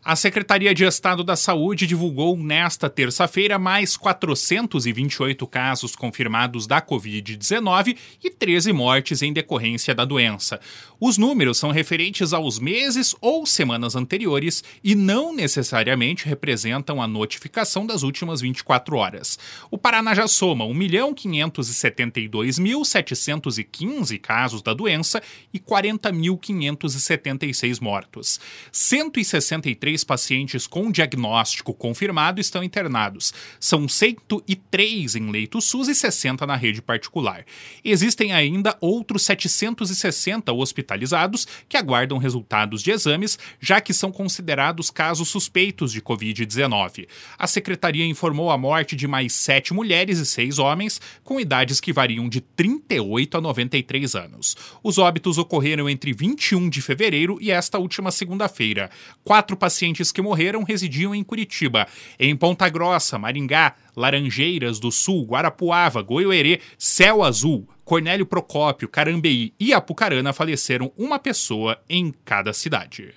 A Secretaria de Estado da Saúde divulgou nesta terça-feira mais 428 casos confirmados da Covid-19 e 13 mortes em decorrência da doença. Os números são referentes aos meses ou semanas anteriores e não necessariamente representam a notificação das últimas 24 horas. O Paraná já soma 1.572.715 casos da doença e 40.576 mortos. 163 pacientes com diagnóstico confirmado estão internados. São 103 em leito SUS e 60 na rede particular. Existem ainda outros 760 hospitalizados que aguardam resultados de exames, já que são considerados casos suspeitos de Covid-19. A Secretaria informou a morte de mais 7 mulheres e 6 homens, com idades que variam de 38 a 93 anos. Os óbitos ocorreram entre 21 de fevereiro e esta última segunda-feira. 4 pacientes que morreram residiam em Curitiba. Em Ponta Grossa, Maringá, Laranjeiras do Sul, Guarapuava, Goiôerê, Céu Azul, Cornélio Procópio, Carambeí e Apucarana faleceram uma pessoa em cada cidade.